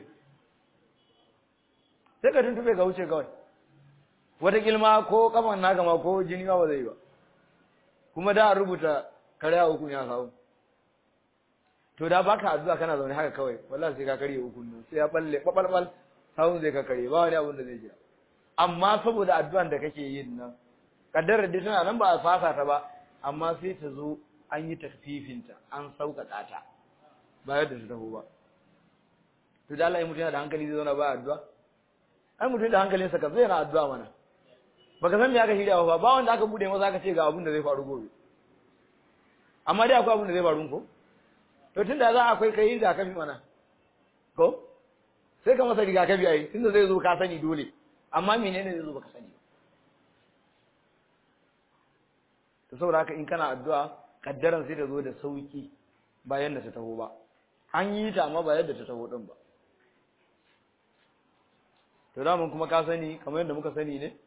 sai ka tuntube ka wuce kawai wata kilma ko kafan naka ma ko jini ma ba zai ba kuma da rubuta karya 3 ya samu to da baka addu'a kana zaune haka kawai wallahi sai ka karye 3 sai ya balle babalbal sawun zai ka karye ba wani abun da zai jira amma saboda addu'an da kake yin nan kaddarar da tana nan ba a fasa ta ba amma sai ta zo an yi takfifinta an sauƙaƙa ta ba yadda ta taho ba to da Allah ya mutuna da hankali zai zauna ba addu'a ai mutum da hankalinsa ka zai na addu'a mana baka san me aka shirya ba ba wanda aka bude masa aka ce ga abin da zai faru gobe amma dai akwai abin da zai faru ko to tunda za akwai kai rigakafi mana ko sai ka masa rigakafi ai tunda zai zo ka sani dole amma menene zai zo baka sani to saboda haka in kana addu'a kaddaran sai ta zo da sauki ba yanda ta taho ba an yi ta amma ba yadda ta taho din ba to da mun kuma ka sani kamar yadda muka sani ne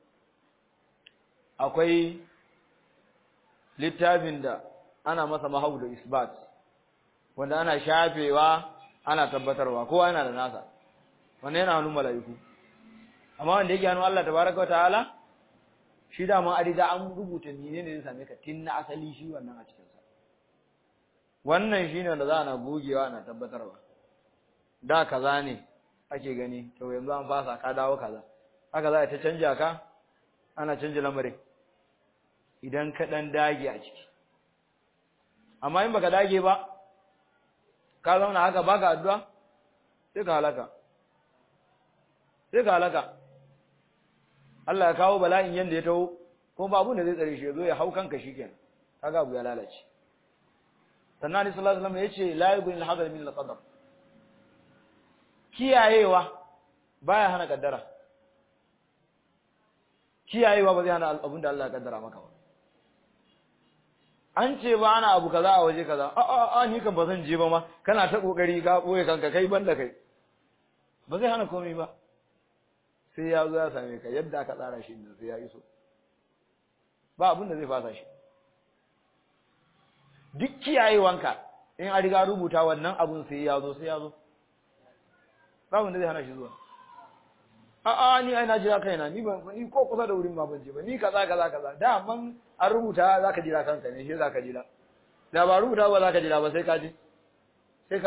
akwai littafin da ana masa mahau da isbat wanda ana shafewa ana tabbatarwa kowa yana da nasa wannan yana hannun mala'iku amma wanda yake hannun Allah tabaraka wataala shi da ma riga an rubuta menene zai same ka tun na asali shi wannan a cikin sa wannan shine wanda za ana gogewa ana tabbatarwa da kaza ne ake gani to yanzu an fasa ka dawo kaza haka za a ta canja ka ana canja lamarin idan ka dan dage a ciki amma in baka dage ba ka zauna haka baka addu'a sai ka halaka Allah ya kawo bala'in yanda ya taho ko ba abu da zai tsare shi yazo ya hau kanka shikenan kaga abu ya lalace sannan Nabi sallallahu alaihi wasallam yace la yughni al-hadar min al-qadar kiyayewa baya hana kaddara kiyayewa ba zai hana abin da Allah ya kaddara maka ba an ce ba ana abu kaza a waje kaza a ni kan ba zan je ba ma kana ta kokari ka boye kanka kai banda kai ba zai hana komai ba sai ya zo ya same ka yadda aka tsara shi sai ya iso ba abin da zai fasa shi duk kiyayewanka in an riga rubuta wannan abun sai ya zo ba wanda zai hana shi zuwa ni ai na jira kaina ni ko kusa da wurin ma ban je ba ni kaza da man an rubuta zaka jira kanka ne shi zaka jira da ba rubuta ba zaka jira ba sai ka je sai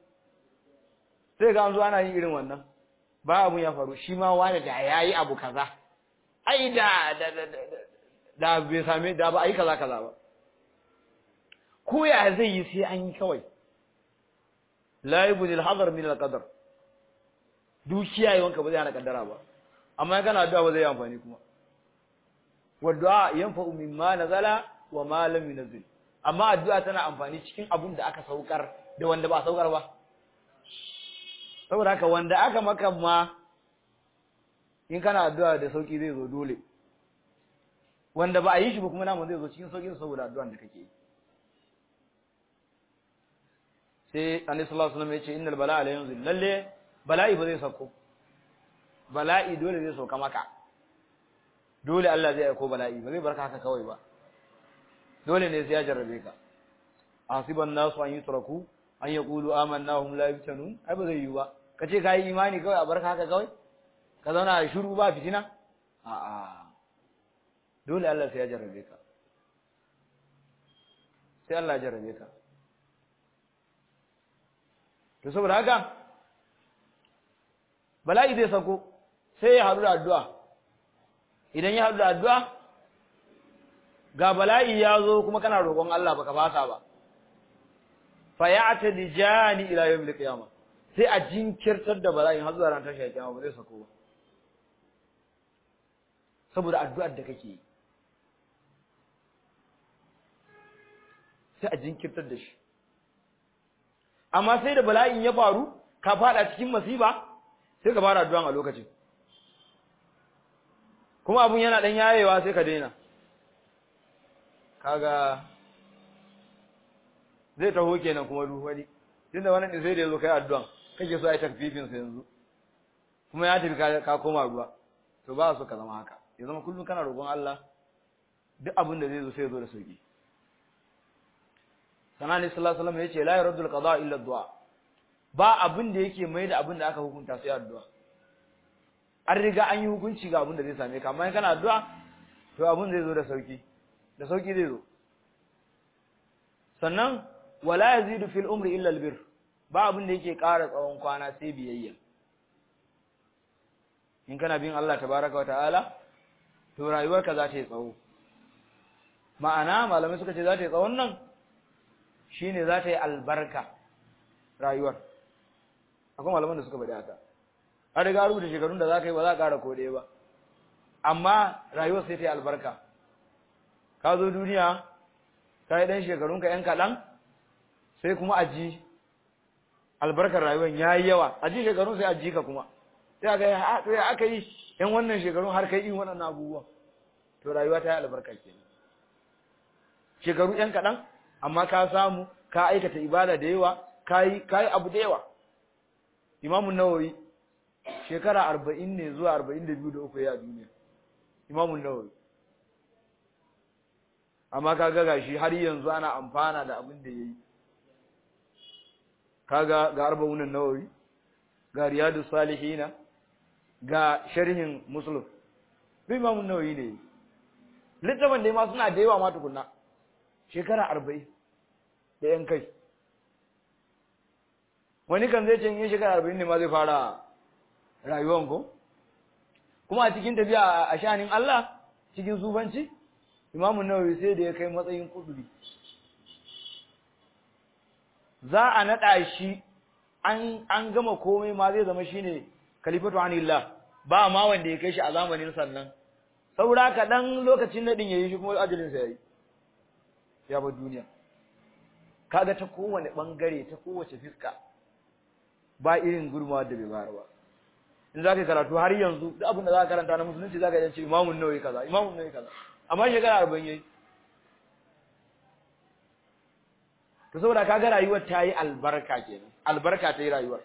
ga an zo ana yin irin wannan ba abun ya faru shi ma wani da yayi abu kaza ai da bai same da ba ai kaza ba ko ya zai yi sai an yi kawai la yubnil hadar min al-qadar dukiya yawanka ba zai hana kaddara ba amma kana addu'a ba zai yi amfani kuma wa du'a yanfa'u mimma nazala wa ma lam yunzil amma addu'a tana amfani cikin abun da aka saukar da wanda ba saukar ba saboda haka wanda aka maka ma in kana addu'a da sauki zai zo dole wanda ba a yi shi ba kuma namu zai zo cikin sauki saboda addu'an da kake yi sai annabi sallallahu alaihi wasallam ya ce innal bala'a la yanzil lalle bala'i ba zai sauko bala'i dole zai sauka maka dole Allah zai aiko bala'i ba zai barka haka kawai ba dole ne sai ya jarrabe ka asiban nasu an yutraku an yaqulu amanna hum la yuftanun ai ba zai yi ba kace kai imani kawai a barka haka kawai ka zauna a shiru ba fitina a'a dole Allah sai ya jarrabe ka sai Allah ya jarrabe ka to saboda haka bala'i zai sako sai ya haɗu da addu'a idan ya haɗu da addu'a ga bala'i ya zo kuma kana roƙon Allah baka fasa ba fa ya'tadi jani ila yawmil qiyamah sai a jinkirtar da bala'in har zuwa ran tashi kiyama ba zai sako ba saboda addu'ar da kake yi sai a jinkirtar da shi amma sai da bala'in ya faru ka fada cikin masiba sai ka fara addu'an a lokacin kuma abun yana dan yayewa sai ka daina kaga zai taho kenan kuma duhari tunda wannan din sai da yazo kai addu'an kake so ai takfifin sa yanzu kuma ya tafi ka koma ruwa to ba so ka zama haka ya zama kullun kana roƙon Allah duk abin da zai zo sai ya zo da sauki sanani sallallahu alaihi wasallam yace la yuradul qada illa du'a ba abin da yake mai da abin da aka hukunta sai addu'a an riga an yi hukunci ga abin da zai same ka amma in kana addu'a to abin zai zo da sauki zai zo sannan wala yazidu fil umri illa albir ba abin da yake ƙara tsawon kwana sai biyayya in kana bin Allah tabaraka wataala to rayuwarka za ta yi tsawo ma'ana malamai suka ce za ta yi tsawon nan shine za ta yi albarka rayuwar akwai malaman da suka faɗi haka an riga rubuta shekarun da za ka yi ba za ka ƙara ko ɗaya ba amma rayuwar sai ta yi albarka ka zo duniya ka yi ɗan shekarunka ‘yan kaɗan sai kuma aji albarkar rayuwar ya yi yawa aji shekarun sai aji ka kuma sai aka yi ‘yan wannan shekarun har kai yin waɗannan abubuwa to rayuwa ta yi albarka kenan shekaru ‘yan kaɗan amma ka samu ka aikata ibada da yawa ka yi abu da yawa imamun nawawi shekara 40 ne zuwa 42 da uku ya a duniya imamun nawawi amma ka ga gashi har yanzu ana amfana da abin da yayi kaga ga arba'un an-nawawi ga riyadus salihin ga sharhin muslim bi Imam an-Nawawi ne littafin da ma suna da yawa ma tukunna shekara 40 da yan kai wani kan zai ce in shekara 40 ne ma zai fara rayuwan ko kuma a cikin tafiya a shanin Allah cikin sufanci Imam an-Nawawi sai da ya kai matsayin kuduri za a nada shi an gama komai ma zai zama shine khalifatu anillah ba ma wanda ya kai shi a zamanin sannan saura ka dan lokacin nadin yayi shi kuma ajalin sa yayi ya bar duniya kaga ta kowane bangare ta kowace fiska ba irin gurmawa da bai bayar ba in zaka karatu har yanzu duk abin da zaka karanta na musulunci zaka yi Imam an-Nawawi kaza Imam an-Nawawi kaza amma shekara 40 yayi to saboda kaga rayuwar ta yi albarka kenan albarka ta yi rayuwar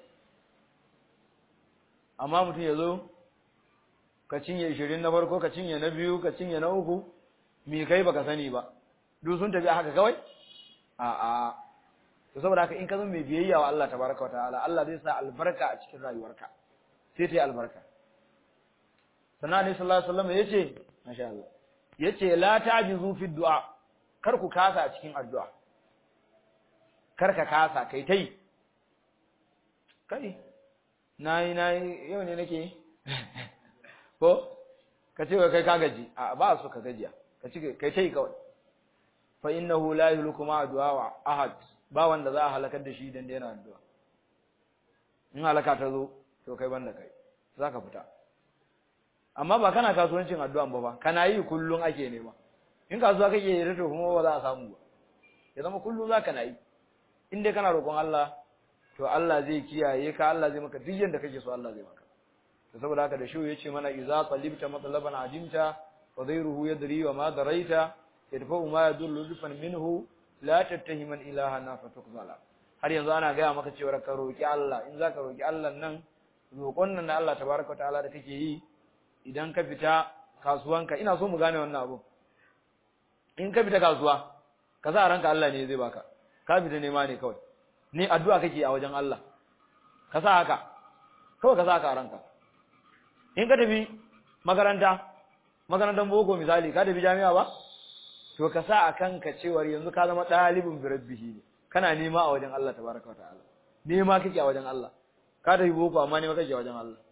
amma mutum ya zo ka cinye 20 na farko ka cinye na biyu ka cinye na uku me kai baka sani ba duk sun tafi haka kawai a'a to saboda haka in ka zama mai biyayya wa Allah tabaraka wa ta'ala Allah zai sa albarka a cikin rayuwarka sai ta yi albarka sannan ne sallallahu alaihi wasallam yace masha Allah yace la ta'jizu fi du'a kar ku kasa a cikin addu'a kar ka kasa kai tai kai nayi yau ne nake ko ka ce kai ka gaji a ba su ka gajiya ka ci kai tai kawai fa innahu la yuhliku ma du'a wa ahad ba wanda za a halakar da shi dan da yana addu'a in halaka ta zo to kai banda kai zaka fita amma ba kana kasuwancin addu'an ba kana yi kullun ake nema in kasuwa kake yi to kuma ba za a samu ba ya zama kullun zaka na yi in dai kana roƙon Allah to Allah zai kiyaye ka Allah zai maka duk yanda kake so Allah zai maka to saboda haka da shi yace mana idza talibta matlaban ajimta fa dhayruhu yadri wa ma daraita yadfa'u ma yadullu dufan minhu la tattahiman ilaha na fatukzala har yanzu ana gaya maka cewa ka roki Allah in zaka roki Allah nan roƙon nan na Allah tabaaraka ta'ala da kake yi idan ka fita kasuwanka ina so mu gane wannan abu in ka fita kasuwa ka sa ranka Allah ne zai baka ka fita nema ne kawai ni addu'a kake a wajen Allah ka sa haka kawai ka sa haka a ranka in ka tafi makarantar boko misali ka tafi jami'a ba to ka sa a kanka cewar yanzu ka zama ɗalibin birabbihi ne kana nema a wajen Allah tabaraka wa ta'ala nema kake a wajen Allah ka tafi boko amma nema kake a wajen Allah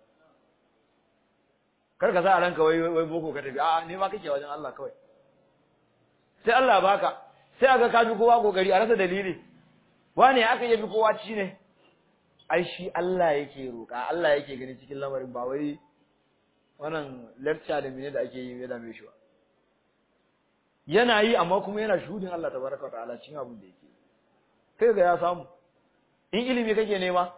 kar ka sa a ranka wai boko ka tafi a'a nema kake a wajen Allah kawai sai Allah baka sai aga ka bi kowa kokari a rasa dalili wane aka yi bi kowa ci ne ai shi Allah yake roƙa Allah yake gani cikin lamarin ba wai wannan lecture da mene da ake yi da mai shi ba yana yi amma kuma yana shuhudin Allah tabaraka wa ta'ala cikin abin da yake kai ga ya samu in ilimi kake nema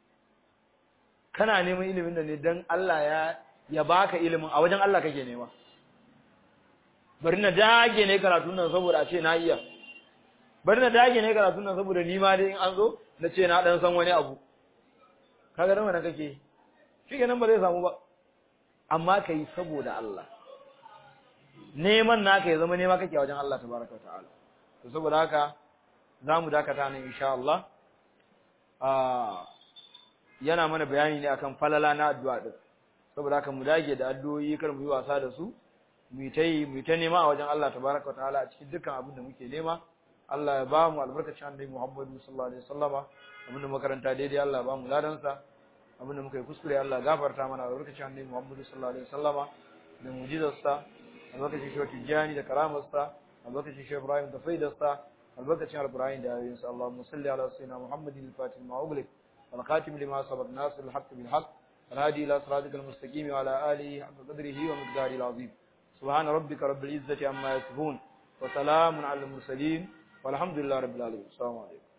kana neman ilimin da ne dan Allah ya baka ilimin a wajen Allah kake nema bari na dage ne karatun nan saboda a ce na iya bari na dage ne karatun nan saboda ni ma dai in an zo na ce na dan san wani abu kaga dan wannan kake shi kenan ba zai samu ba amma kai saboda Allah neman naka ya zama nema kake a wajen Allah tabaraka ta'ala to saboda haka zamu dakata nan insha Allah yana mana bayani ne akan falala na addu'a din saboda haka mu dage da addu'o'i kar mu yi wasa da su mu ta nema a wajen Allah tabaraka ta'ala a cikin dukkan abin da muke nema Allah ya ba mu albarkacin annabi Muhammad sallallahu alaihi wasallama abin da makaranta daidai Allah ya ba mu ladansa abin da muka yi kuskure Allah ya gafarta mana albarkacin annabi Muhammad sallallahu alaihi wasallama da mu'jizarsa albarkacin shi Tijani da karamarsa albarkacin shi Ibrahim da faidarsa albarkacin Ibrahim da yayin Allahumma salli ala sayyidina Muhammadin al-Fatih ma ughliq wal khatim lima sabaq nasir al-haqq bil haqq al-hadi ila siratikal mustaqim wa ala alihi haqqa qadrihi wa miqdarihi al-azim subhana rabbika rabbil izzati amma yasifun wa salamun ala al-mursalin walhamdulillahi rabbil alamin assalamu alaykum